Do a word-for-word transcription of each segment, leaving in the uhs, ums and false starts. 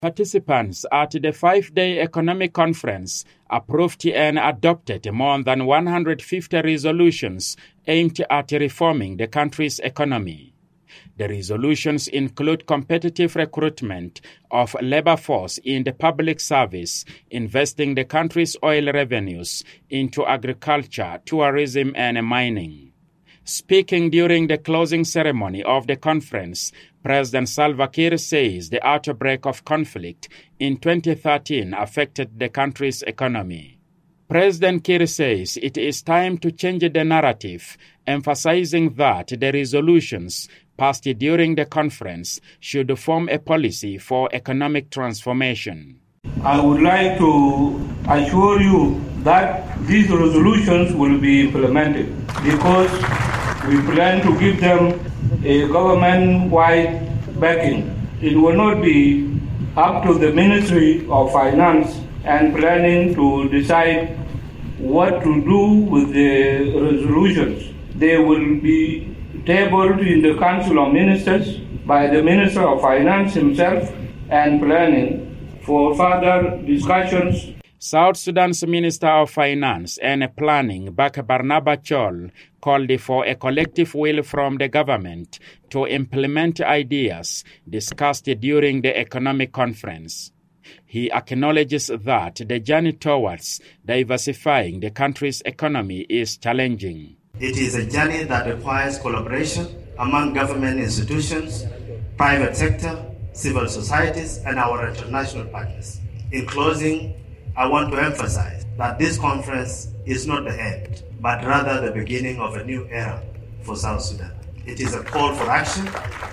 Participants at the five-day economic conference approved and adopted more than one hundred fifty resolutions aimed at reforming the country's economy. The resolutions include competitive recruitment of labor force in the public service, investing the country's oil revenues into agriculture, tourism, and mining. Speaking during the closing ceremony of the conference, President Salva Kiir says the outbreak of conflict in twenty thirteen affected the country's economy. President Kiir says it is time to change the narrative, emphasizing that the resolutions passed during the conference should form a policy for economic transformation. I would like to assure you that these resolutions will be implemented because we plan to give them a government-wide backing. It will not be up to the Ministry of Finance and Planning to decide what to do with the resolutions. They will be tabled in the Council of Ministers by the Minister of Finance himself and Planning for further discussions. South Sudan's Minister of Finance and Planning, Baka Barnaba Chol, called for a collective will from the government to implement ideas discussed during the economic conference. He acknowledges that the journey towards diversifying the country's economy is challenging. It is a journey that requires collaboration among government institutions, private sector, civil societies, and our international partners. In closing, I want to emphasize that this conference is not the end, but rather the beginning of a new era for South Sudan. It is a call for action,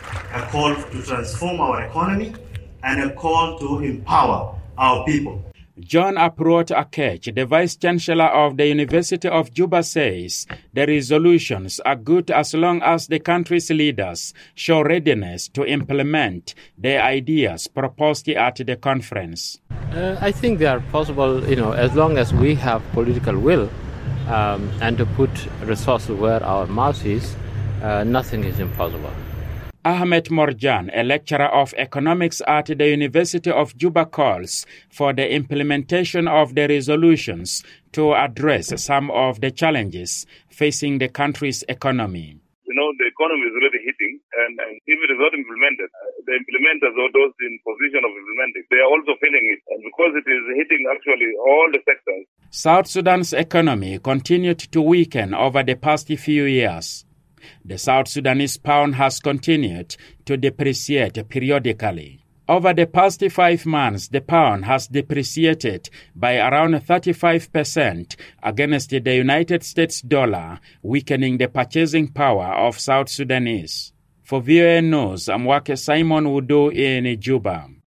a call to transform our economy, and a call to empower our people. John Aprot Akech, the Vice-Chancellor of the University of Juba, says the resolutions are good as long as the country's leaders show readiness to implement the ideas proposed at the conference. Uh, I think they are possible, you know, as long as we have political will um, and to put resources where our mouth is, uh, nothing is impossible. Ahmed Morjan, a lecturer of economics at the University of Juba, calls for the implementation of the resolutions to address some of the challenges facing the country's economy. You know, the economy is already hitting, and, and if it is not implemented, the implementers or those in position of implementing, they are also feeling it. And because it is hitting actually all the sectors. South Sudan's economy continued to weaken over the past few years. The South Sudanese pound has continued to depreciate periodically. Over the past five months, the pound has depreciated by around thirty-five percent against the United States dollar, weakening the purchasing power of South Sudanese. For V O A News, I'm Wake Simon Wudu in Juba.